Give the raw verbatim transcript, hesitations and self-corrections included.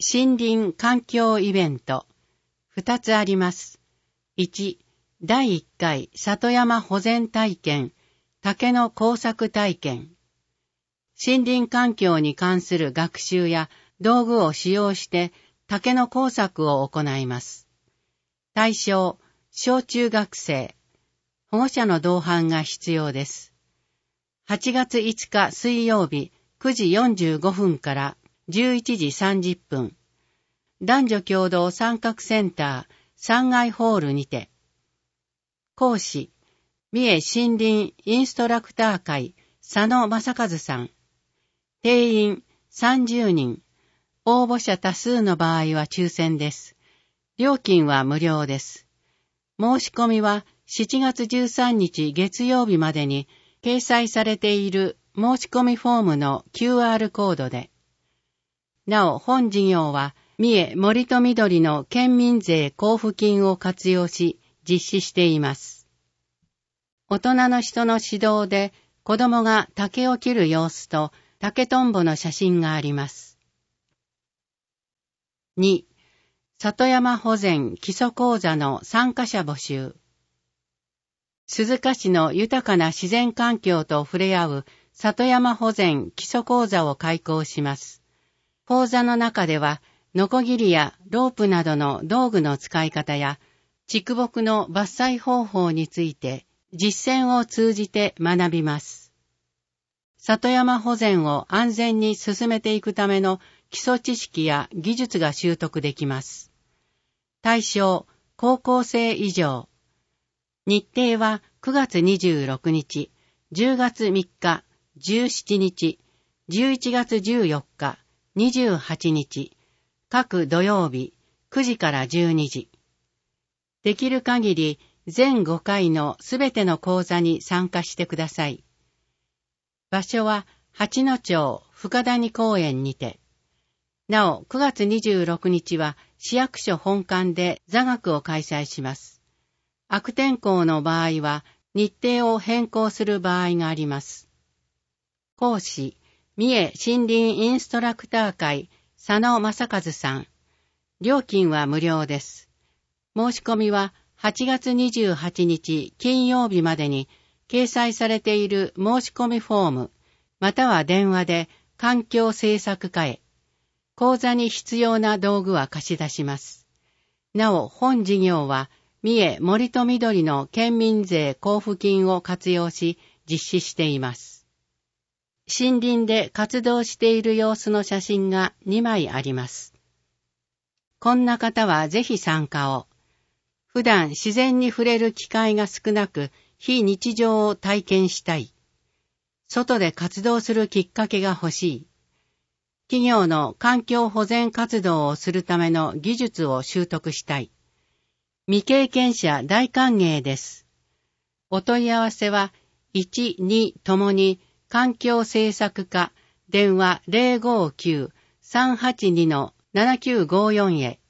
森林環境イベント、二つあります。いち、だいいっかい里山保全体験、竹の工作体験。森林環境に関する学習や道具を使用して竹の工作を行います。対象、小中学生。保護者の同伴が必要です。はちがついつか水曜日くじよんじゅうごふんからじゅういちじさんじゅっぷん。男女共同参画センターさんがいホールにて。講師、三重森林インストラクター会佐野正和さん。定員さんじゅうにん。応募者多数の場合は抽選です。料金は無料です。申し込みはしちがつじゅうさんにち月曜日までに掲載されている申し込みフォームの キューアール コードで。なお、本事業は三重森と緑の県民税交付金を活用し実施しています。大人の人の指導で子供が竹を切る様子と竹とんぼの写真があります。に、里山保全基礎講座の参加者募集。鈴鹿市の豊かな自然環境と触れ合う里山保全基礎講座を開講します。講座の中では、ノコギリやロープなどの道具の使い方や、竹木の伐採方法について実践を通じて学びます。里山保全を安全に進めていくための基礎知識や技術が習得できます。対象、高校生以上。日程はくがつにじゅうろくにち、じゅうがつみっか、じゅうしちにち、じゅういちがつじゅうよっか、にじゅうはちにち、各土曜日くじからじゅうにじ。できる限り全ごかいのすべての講座に参加してください。場所は八野町深谷公園にて。なお、くがつにじゅうろくにちは市役所本館で座学を開催します。悪天候の場合は日程を変更する場合があります。講師、三重森林インストラクター会佐野正和さん。料金は無料です。申し込みははちがつにじゅうはちにち金曜日までに掲載されている申し込みフォーム、または電話で環境政策課へ。講座に必要な道具は貸し出します。なお、本事業は三重森と緑の県民税交付金を活用し実施しています。森林で活動している様子の写真がにまいあります。こんな方はぜひ参加を。普段自然に触れる機会が少なく、非日常を体験したい。外で活動するきっかけが欲しい。企業の環境保全活動をするための技術を習得したい。未経験者大歓迎です。お問い合わせはいち、にともに環境政策課電話 ゼロごきゅう さんはちに ななきゅうごよん へ。